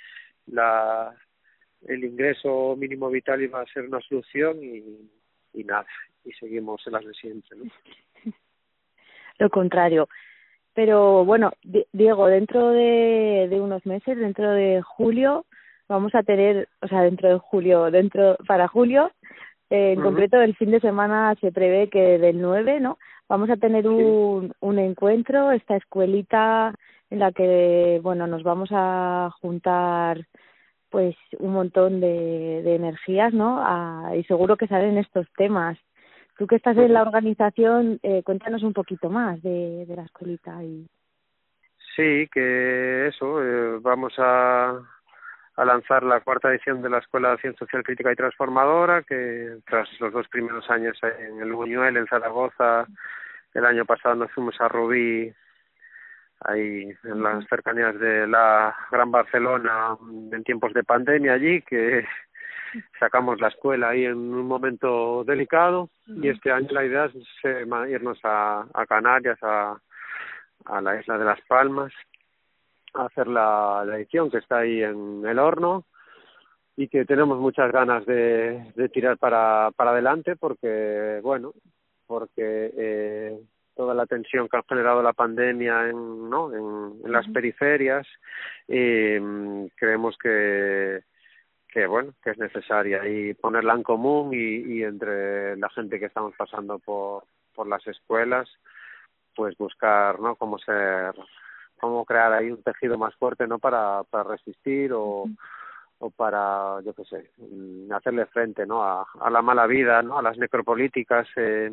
el ingreso mínimo vital iba a ser una solución y nada, y seguimos en las de siempre, ¿no? Lo contrario. Pero bueno, Diego, dentro de unos meses, dentro de julio, vamos a tener, o sea, para julio, en concreto el fin de semana se prevé que del 9, ¿no? Vamos a tener un encuentro, esta escuelita en la que, bueno, nos vamos a juntar pues un montón de energías, ¿no? Y seguro que salen estos temas. Tú que estás en la organización, cuéntanos un poquito más de la escuelita. Sí, que eso, vamos a lanzar la 4ª edición de la Escuela de Acción Social Crítica y Transformadora, que tras los 2 primeros años en el Buñuel, en Zaragoza, el año pasado nos fuimos a Rubí, ahí en las cercanías de la Gran Barcelona, en tiempos de pandemia allí, que sacamos la escuela ahí en un momento delicado, y este año la idea es irnos a Canarias, a la isla de Las Palmas, a hacer la edición que está ahí en el horno, y que tenemos muchas ganas de tirar para adelante, porque toda la tensión que ha generado la pandemia en las periferias, creemos que es necesaria, y ponerla en común y entre la gente que estamos pasando por las escuelas, pues buscar, ¿no?, cómo crear ahí un tejido más fuerte, ¿no?, para resistir o para, yo qué sé, hacerle frente, ¿no?, a la mala vida, ¿no?, a las necropolíticas,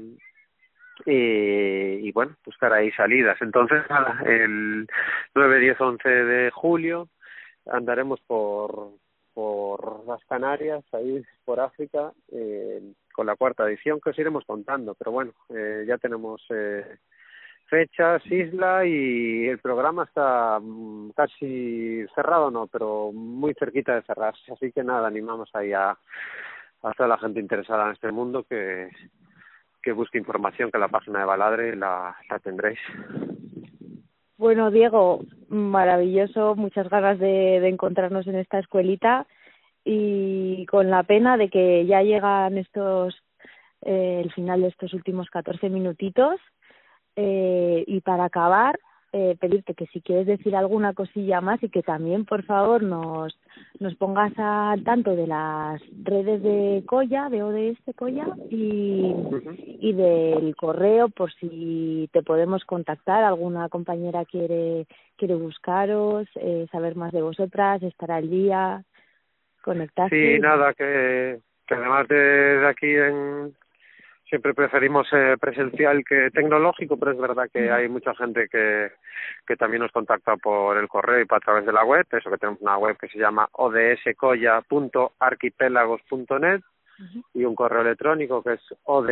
y bueno, buscar ahí salidas. Entonces, el 9, 10, 11 de julio andaremos por las Canarias, ahí por África, con la 4ª edición, que os iremos contando, pero bueno, ya tenemos fechas, isla, y el programa está casi cerrado, no, pero muy cerquita de cerrarse. Así que nada, animamos ahí a toda la gente interesada en este mundo que busque información, que la página de Baladre la tendréis. Bueno, Diego, maravilloso, muchas ganas de encontrarnos en esta escuelita, y con la pena de que ya llegan el final de estos últimos 14 minutitos, y para acabar, pedirte que si quieres decir alguna cosilla más, y que también, por favor, nos pongas al tanto de las redes de Colla, de ODS Colla, y del correo, por si te podemos contactar, alguna compañera quiere buscaros, saber más de vosotras, estar al día, conectarse. Sí, nada, que además de aquí siempre preferimos presencial que tecnológico, pero es verdad que hay mucha gente que también nos contacta por el correo y a través de la web. Eso, que tenemos una web que se llama odscolla.arquipélagos.net y un correo electrónico que es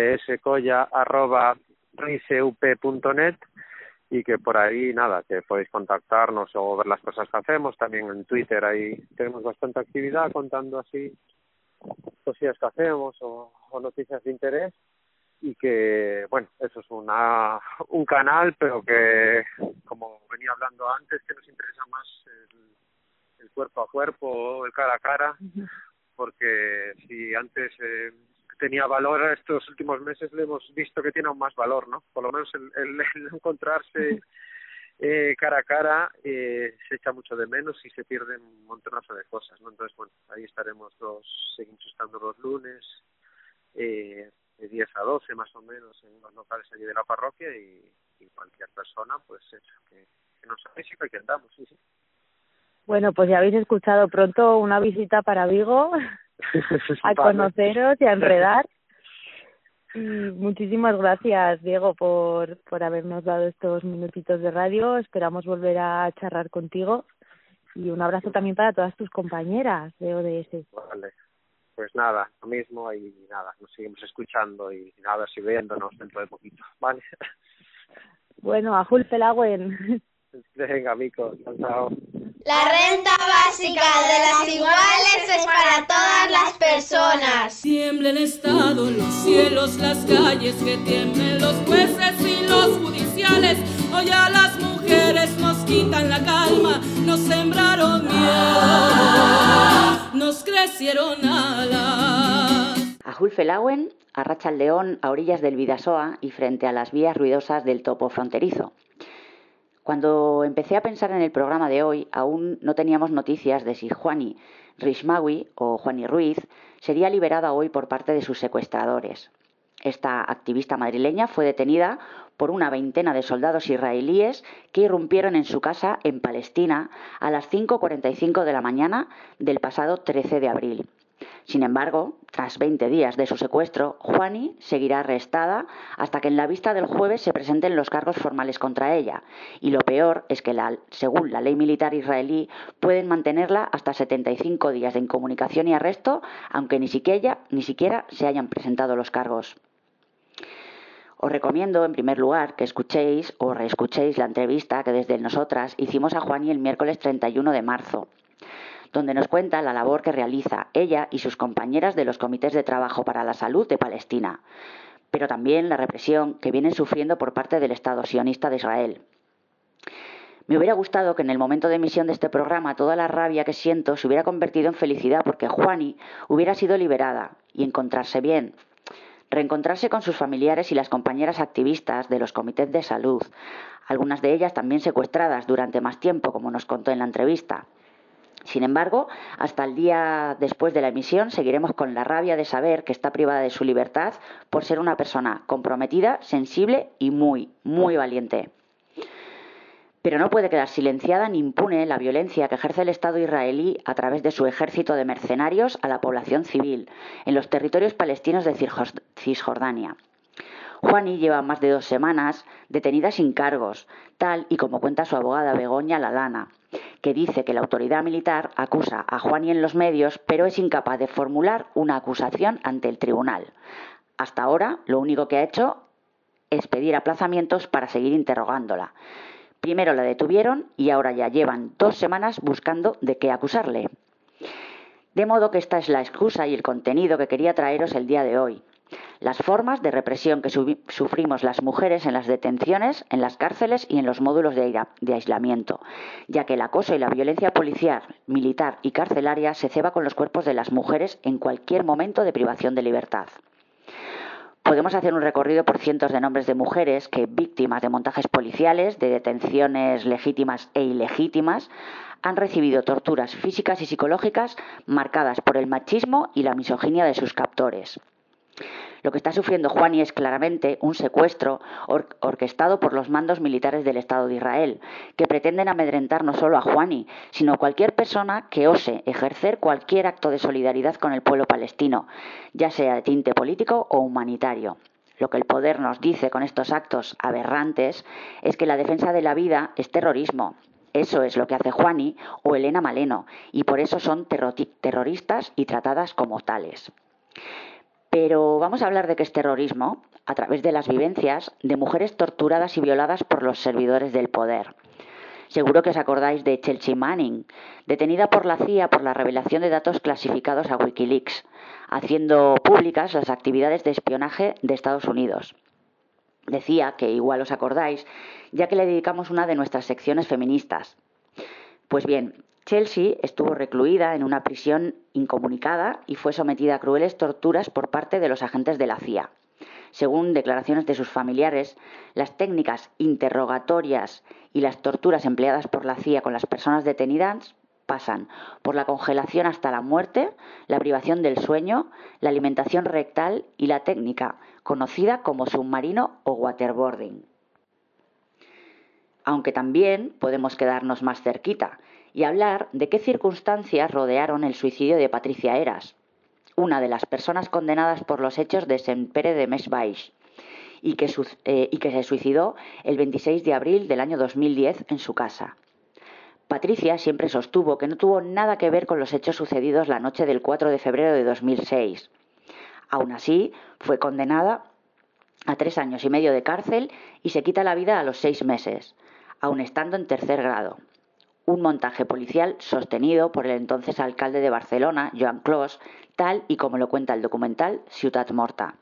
odscolla@ricup.net, y que por ahí, nada, que podéis contactarnos o ver las cosas que hacemos. También en Twitter ahí tenemos bastante actividad contando así cosillas que hacemos o noticias de interés. Y que, bueno, eso es un canal, pero que, como venía hablando antes, que nos interesa más el cuerpo a cuerpo o el cara a cara, porque si antes tenía valor, estos últimos meses le hemos visto que tiene aún más valor, ¿no? Por lo menos el encontrarse cara a cara se echa mucho de menos y se pierden un montonazo de cosas, ¿no? Entonces, bueno, ahí seguimos estando los lunes, de 10 a 12 más o menos en los locales allí de la parroquia, y cualquier persona, pues eso, que nos avise que aquí andamos, sí. Bueno, pues ya habéis escuchado, pronto una visita para Vigo a conoceros y a enredar. Y muchísimas gracias, Diego, por habernos dado estos minutitos de radio. Esperamos volver a charlar contigo, y un abrazo también para todas tus compañeras de ODS. Vale. Pues nada, lo mismo, y nada, nos seguimos escuchando y nada, si viéndonos dentro de poquito, ¿vale? Bueno, a Jul Pelagüen. Venga, Mico, chao. La renta básica de las iguales es para todas las personas. Tiembla el Estado, los cielos, las calles, que tiemblen los jueces y los judiciales. Hoy a las mujeres nos quitan la calma, nos sembraron miedo, nos crecieron alas. A Julfelauen, a Rachaldeón, a orillas del Bidasoa y frente a las vías ruidosas del topo fronterizo. Cuando empecé a pensar en el programa de hoy, aún no teníamos noticias de si Juani Rishmawi o Juani Ruiz sería liberada hoy por parte de sus secuestradores. Esta activista madrileña fue detenida por una veintena de soldados israelíes que irrumpieron en su casa en Palestina a las 5:45 de la mañana del pasado 13 de abril. Sin embargo, tras 20 días de su secuestro, Juani seguirá arrestada hasta que en la vista del jueves se presenten los cargos formales contra ella. Y lo peor es que, según la ley militar israelí, pueden mantenerla hasta 75 días de incomunicación y arresto, aunque ni siquiera se hayan presentado los cargos. Os recomiendo, en primer lugar, que escuchéis o reescuchéis la entrevista que desde Nosotras hicimos a Juani el miércoles 31 de marzo. Donde nos cuenta la labor que realiza ella y sus compañeras de los comités de trabajo para la salud de Palestina, pero también la represión que vienen sufriendo por parte del Estado sionista de Israel. Me hubiera gustado que en el momento de emisión de este programa toda la rabia que siento se hubiera convertido en felicidad porque Juani hubiera sido liberada y encontrarse bien, reencontrarse con sus familiares y las compañeras activistas de los comités de salud, algunas de ellas también secuestradas durante más tiempo, como nos contó en la entrevista. Sin embargo, hasta el día después de la emisión seguiremos con la rabia de saber que está privada de su libertad por ser una persona comprometida, sensible y muy, muy valiente. Pero no puede quedar silenciada ni impune la violencia que ejerce el Estado israelí a través de su ejército de mercenarios a la población civil en los territorios palestinos de Cisjordania. Juani lleva más de 2 semanas detenida sin cargos, tal y como cuenta su abogada Begoña Lalana, que dice que la autoridad militar acusa a Juani en los medios, pero es incapaz de formular una acusación ante el tribunal. Hasta ahora, lo único que ha hecho es pedir aplazamientos para seguir interrogándola. Primero la detuvieron y ahora ya llevan 2 semanas buscando de qué acusarle. De modo que esta es la excusa y el contenido que quería traeros el día de hoy. Las formas de represión que sufrimos las mujeres en las detenciones, en las cárceles y en los módulos de aislamiento, ya que el acoso y la violencia policial, militar y carcelaria se ceba con los cuerpos de las mujeres en cualquier momento de privación de libertad. Podemos hacer un recorrido por cientos de nombres de mujeres que, víctimas de montajes policiales, de detenciones legítimas e ilegítimas, han recibido torturas físicas y psicológicas marcadas por el machismo y la misoginia de sus captores. Lo que está sufriendo Juani es claramente un secuestro orquestado por los mandos militares del Estado de Israel, que pretenden amedrentar no solo a Juani, sino a cualquier persona que ose ejercer cualquier acto de solidaridad con el pueblo palestino, ya sea de tinte político o humanitario. Lo que el poder nos dice con estos actos aberrantes es que la defensa de la vida es terrorismo. Eso es lo que hace Juani o Elena Maleno, y por eso son terroristas y tratadas como tales. Pero vamos a hablar de qué es terrorismo a través de las vivencias de mujeres torturadas y violadas por los servidores del poder. Seguro que os acordáis de Chelsea Manning, detenida por la CIA por la revelación de datos clasificados a Wikileaks, haciendo públicas las actividades de espionaje de Estados Unidos. Decía que igual os acordáis, ya que le dedicamos una de nuestras secciones feministas. Pues bien, Chelsea estuvo recluida en una prisión incomunicada y fue sometida a crueles torturas por parte de los agentes de la CIA. Según declaraciones de sus familiares, las técnicas interrogatorias y las torturas empleadas por la CIA con las personas detenidas pasan por la congelación hasta la muerte, la privación del sueño, la alimentación rectal y la técnica conocida como submarino o waterboarding. Aunque también podemos quedarnos más cerquita y hablar de qué circunstancias rodearon el suicidio de Patricia Heras, una de las personas condenadas por los hechos de Sant Pere de Més Baix, y que se suicidó el 26 de abril del año 2010 en su casa. Patricia siempre sostuvo que no tuvo nada que ver con los hechos sucedidos la noche del 4 de febrero de 2006. Aún así, fue condenada a 3 años y medio de cárcel y se quita la vida a los 6 meses, aun estando en 3er grado. Un montaje policial sostenido por el entonces alcalde de Barcelona, Joan Clos, tal y como lo cuenta el documental Ciutat Morta.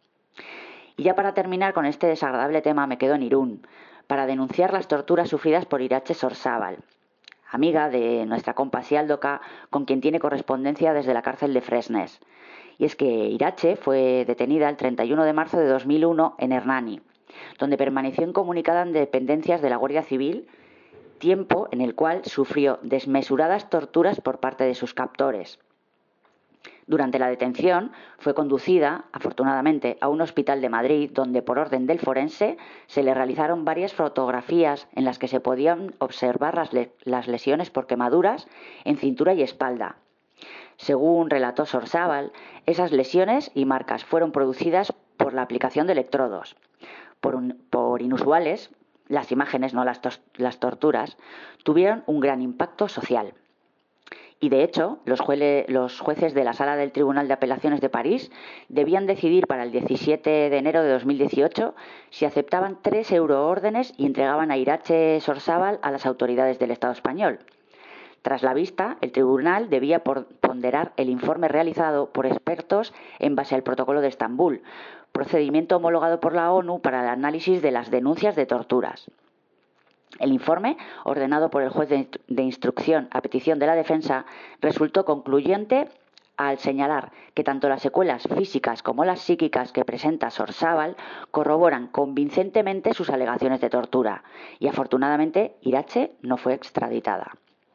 Y ya para terminar con este desagradable tema me quedo en Irún, para denunciar las torturas sufridas por Iratxe Sorzábal, amiga de nuestra compa Sialdoca, con quien tiene correspondencia desde la cárcel de Fresnes. Y es que Iratxe fue detenida el 31 de marzo de 2001 en Hernani, donde permaneció incomunicada en dependencias de la Guardia Civil, tiempo en el cual sufrió desmesuradas torturas por parte de sus captores. Durante la detención fue conducida, afortunadamente, a un hospital de Madrid donde, por orden del forense, se le realizaron varias fotografías en las que se podían observar las lesiones por quemaduras en cintura y espalda. Según relató Sorzábal, esas lesiones y marcas fueron producidas por la aplicación de electrodos. Por inusuales, las imágenes, no las torturas, tuvieron un gran impacto social. Y de hecho, los jueces de la Sala del Tribunal de Apelaciones de París debían decidir para el 17 de enero de 2018 si aceptaban 3 euroórdenes y entregaban a Iratxe Sorzábal a las autoridades del Estado español. Tras la vista, el tribunal debía ponderar el informe realizado por expertos en base al Protocolo de Estambul, procedimiento homologado por la ONU para el análisis de las denuncias de torturas. El informe, ordenado por el juez de instrucción a petición de la defensa, resultó concluyente al señalar que tanto las secuelas físicas como las psíquicas que presenta Sorzábal corroboran convincentemente sus alegaciones de tortura y, afortunadamente, Iratxe no fue extraditada.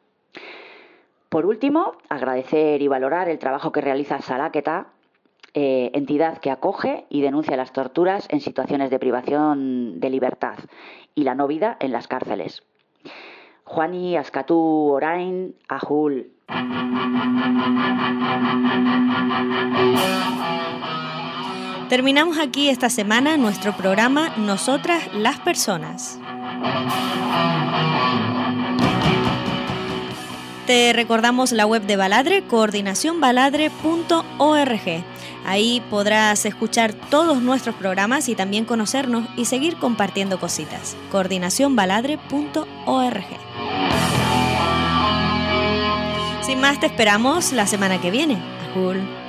Por último, agradecer y valorar el trabajo que realiza Salaketa, entidad que acoge y denuncia las torturas en situaciones de privación de libertad y la no vida en las cárceles. Juani askatu orain ahul. Terminamos aquí esta semana nuestro programa Nosotras las Personas. Te recordamos la web de Baladre, coordinacionbaladre.org. Ahí podrás escuchar todos nuestros programas y también conocernos y seguir compartiendo cositas. coordinacionbaladre.org. Sin más, te esperamos la semana que viene. Ajul.